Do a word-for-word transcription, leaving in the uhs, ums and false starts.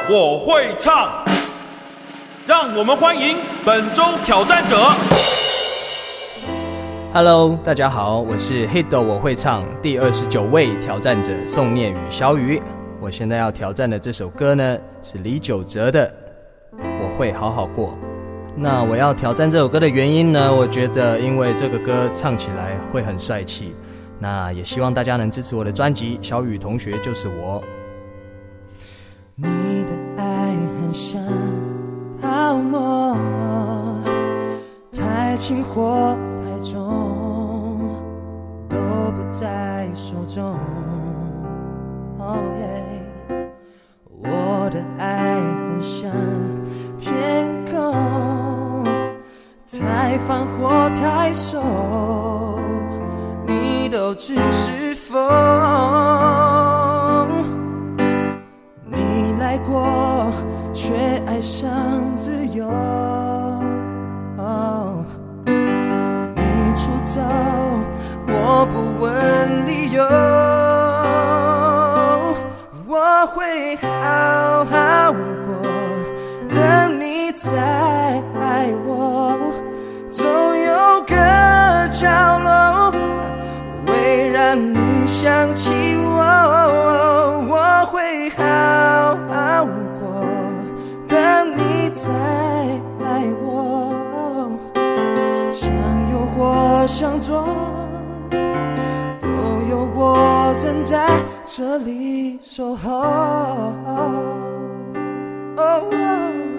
我会唱，让我们欢迎本周挑战者。 Hello， 大家好，我是 Hito 我会唱第二十九位挑战者宋念与小雨。我现在要挑战的这首歌呢，是李玖哲的《我会好好过》。那我要挑战这首歌的原因呢，我觉得因为这个歌唱起来会很帅气。那也希望大家能支持我的专辑《小雨同学就是我》。 你的爱很像泡沫，太轻或太重都不在手中。Oh yeah， 我的爱很像天空，太放或太收，你都只是风。你来过，却爱上自由。哦，你出走，我不问理由。我会好好过，等你再爱我。总有个角落会让你想起我。我会好好过，等你再爱我。想有或想做，都有我站在这里守候。Oh, oh, oh.